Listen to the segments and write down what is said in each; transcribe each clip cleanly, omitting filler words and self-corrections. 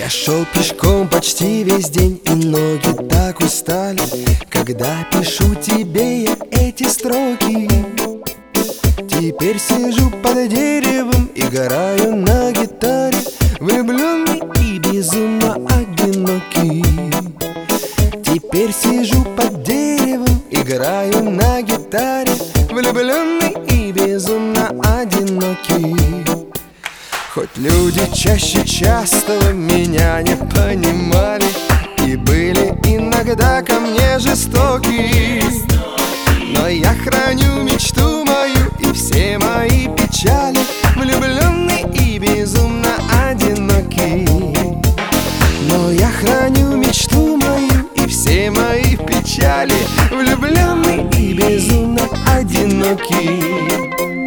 Я шел пешком почти весь день, и ноги так устали, когда пишу тебе я эти строки. Теперь сижу под деревом, играю на гитаре, влюбленный и безумно одинокий. Теперь сижу под деревом, играю на гитаре, влюбленный и безумно одинокий. Хоть люди чаще частого меня не понимали и были иногда ко мне жестоки, но я храню мечту мою и все мои печали, влюбленный и безумно одинокий. Но я храню мечту мою и все мои печали, влюбленный и безумно одинокий.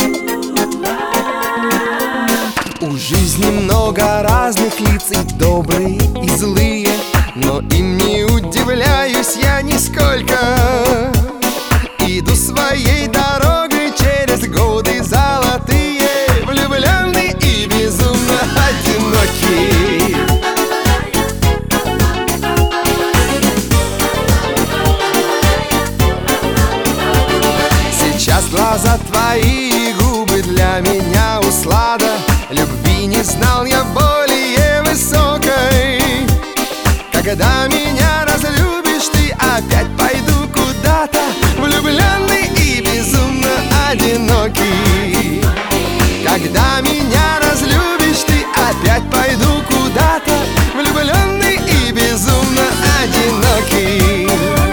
У жизни много разных лиц, и добрые, и злые, но им не удивляюсь я нисколько. Иду своей дорогой через годы золотые, влюбленный и безумно одинокий. Сейчас глаза твои и губы для меня услада, любви не знал я более высокой. Когда меня разлюбишь, ты опять пойду куда-то, влюбленный и безумно одинокий. Когда меня разлюбишь, ты опять пойду куда-то, влюбленный и безумно одинокий.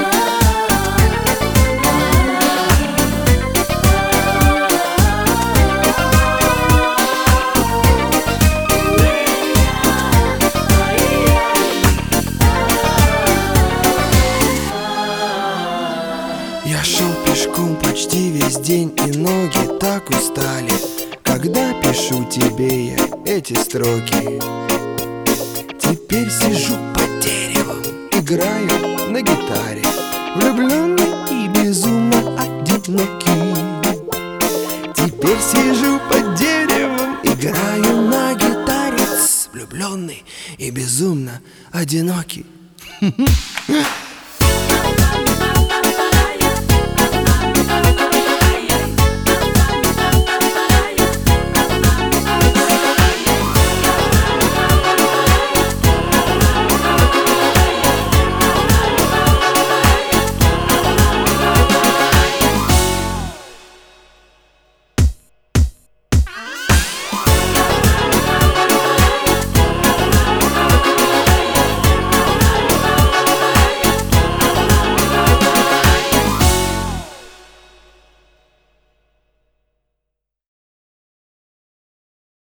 Я шел пешком почти весь день, и ноги так устали, когда пишу тебе я эти строки. Теперь сижу под деревом, играю на гитаре, влюбленный и безумно одинокий. Теперь сижу под деревом, играю на гитаре, влюбленный и безумно одинокий.